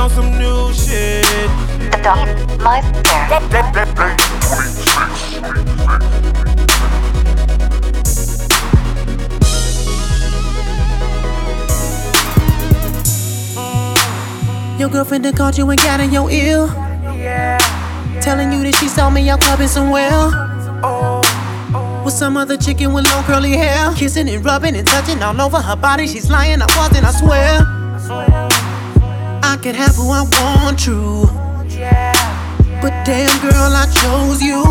on some new shit. Your girlfriend done called you and got in your ear. Yeah. Telling you that she saw me out clubbing somewhere. With some other chicken with long curly hair. Kissing and rubbing and touching all over her body. She's lying, I wasn't, I swear. I can have who I want, true. But damn girl, I chose you.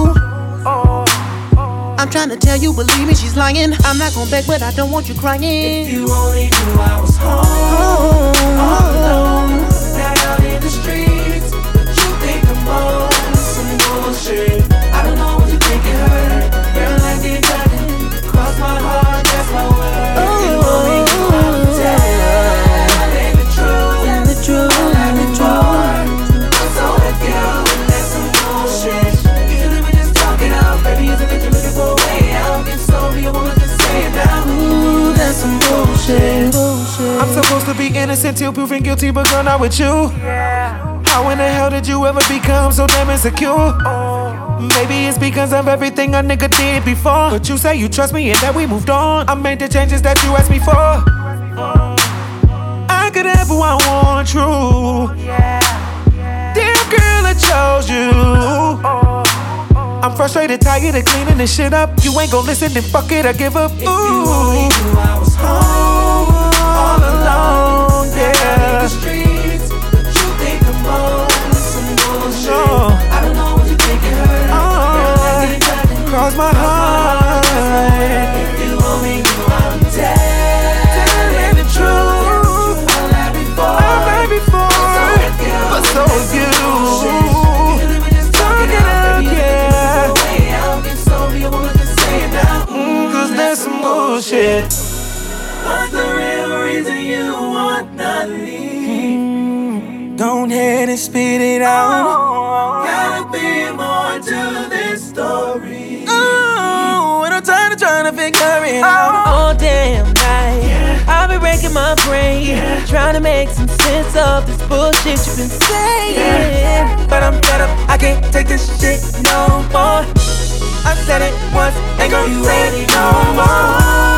I'm trying to tell you, believe me, she's lying. I'm not gon' beg, but I don't want you crying. If you only knew I was home, all alone, not out in the streets. But you think I'm on some bullshit. I don't know what you think it hurt. Girl, I did nothing. Cross my heart, that's my word. If you only knew I would tell. Ain't the truth, And the truth, and the truth. I'm so with you, and that's some bullshit. Usually we just talking out, baby, it's a bitch you're looking for a way out. Get sorry, I wanna just say it now. ooh, that's some bullshit. I'm supposed to be innocent till proven guilty, but girl, not with you. How in the hell did you ever become so damn insecure? Maybe it's because of everything a nigga did before. But you say you trust me and that we moved on. I made the changes that you asked me for. I could have who I want, true. Damn girl, I chose you. I'm frustrated, tired of cleaning this shit up. You ain't gon' listen, then fuck it, I give up. Ooh. If you only knew I was home, all alone, yeah. In the streets, but you think I'm on some bullshit. No. I don't know what you think it hurt. Cross my heart. If you only knew I'm dead. Telling the truth. I lied before, but so was you. Talk it up, yeah. Cause there's some bullshit. What's the real reason you want nothing? Go ahead and spit it out. Gotta be more to this story. Oh, and I'm trying to figure it out. All damn night, I've been racking my brain, trying to make some sense of this bullshit you've been saying. But I'm fed up, I can't take this shit no more. I said it once, ain't gonna say it no more.